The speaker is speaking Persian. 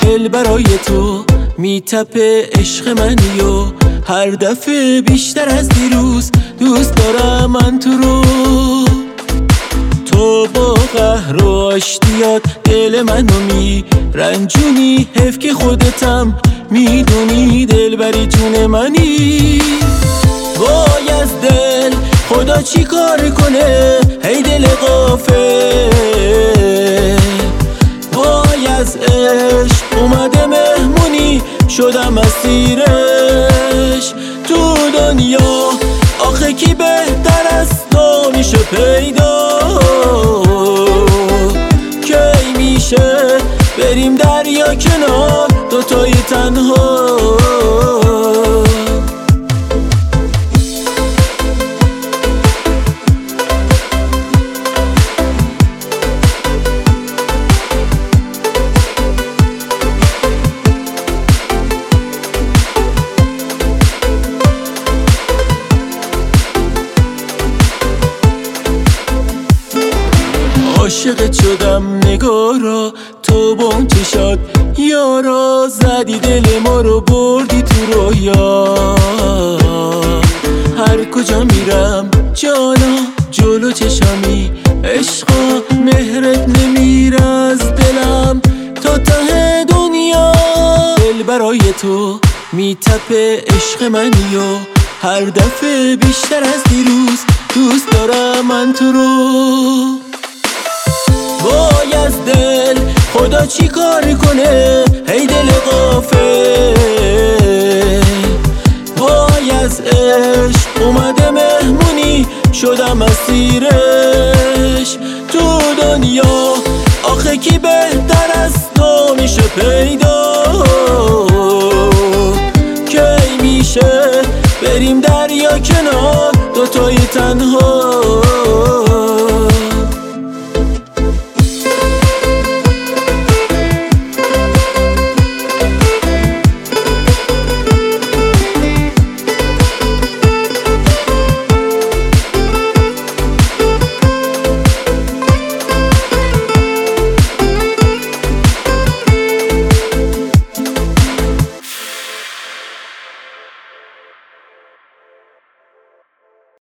دل برای تو میتپه عشق منی و هر دفعه بیشتر از دیروز دوست دارم من تو رو. تو با قهر و آشتیات دل منو رنجونی، حیف که خودتم میدونی دل بری جون منی. وای از دل خدا چی کار کنه هی دل غافل. وای از عشق اومده مهمونی شدم اسیرش. تو دنیا آخه کی بهتر از تو میشه پیدا؟ کی میشه بریم دریا کنار دوتای تنها؟ عاشقت شدم نگارا تو با اون چشات یارا، زدی دل ما رو بردی تو رویا. هر کجا میرم جانا جلو چشمی عشقا، مهرت نمیره از دلم تا ته دنیا. دل برای تو میتپه عشق منی و هر دفعه بیشتر از دیروز دوست دارم من تو رو. وای از دل خدا چی کار کنه هی دل غافل. وای از عشق اومده مهمونی شدم اسیرش. تو دنیا آخه کی بهتر از تو میشه پیدا؟ کی میشه بریم دریا کنار دوتای تنها؟